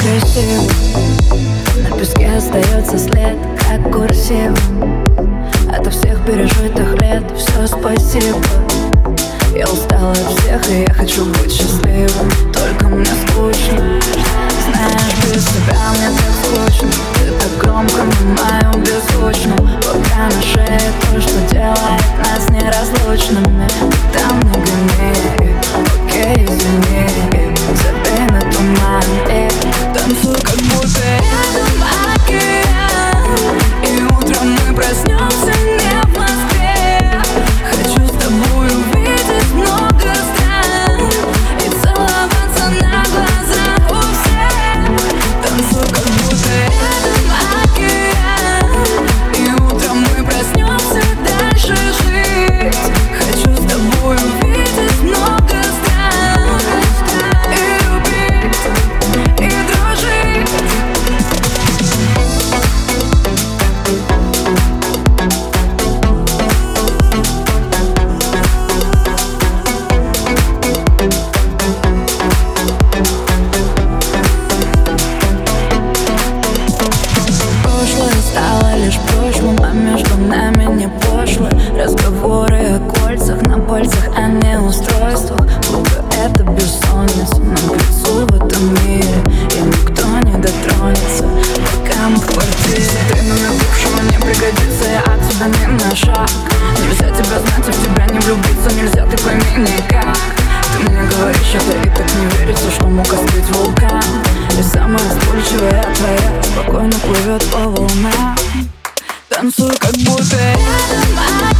красиво. На песке остается след, как курсивом. От всех пережитых лет все спасибо. Я устала от всех, и я хочу быть счастливым. Только мне скучно. Знаешь, без тебя мне так скучно. Ты так громко на моем беззвучном. Пока на шее то, что делает нас неразлучными. Ты там не гони, окей, извини. Забей на туман и танцуй, как будто рядом океан. И утром мы проснемся не в Москве. Хочу с тобой увидеть много стран и целоваться на глазах у всех. Танцуй, как будто рядом океан. И утром мы проснемся дальше жить. Хочу с тобой увидеть много стран и любить, и дружить. Прошлое стало лишь прошлым, а между нами не пошло. Разговоры о кольцах на пальцах, а не устройствах. Будто это бессонница нам к лицу в этом мире, и никто не дотронется, пока мы в квартире. Ты номер бывшего не пригодится, я от тебя не на шаг. Нельзя тебя знать, а в тебя не влюбиться. Нельзя, ты пойми никак. Ты мне говоришь это, и так не верится, что мог остыть вулкан. И самая вспыльчивая твоя спокойно плывет по волнам. Танцуй, как будто рядом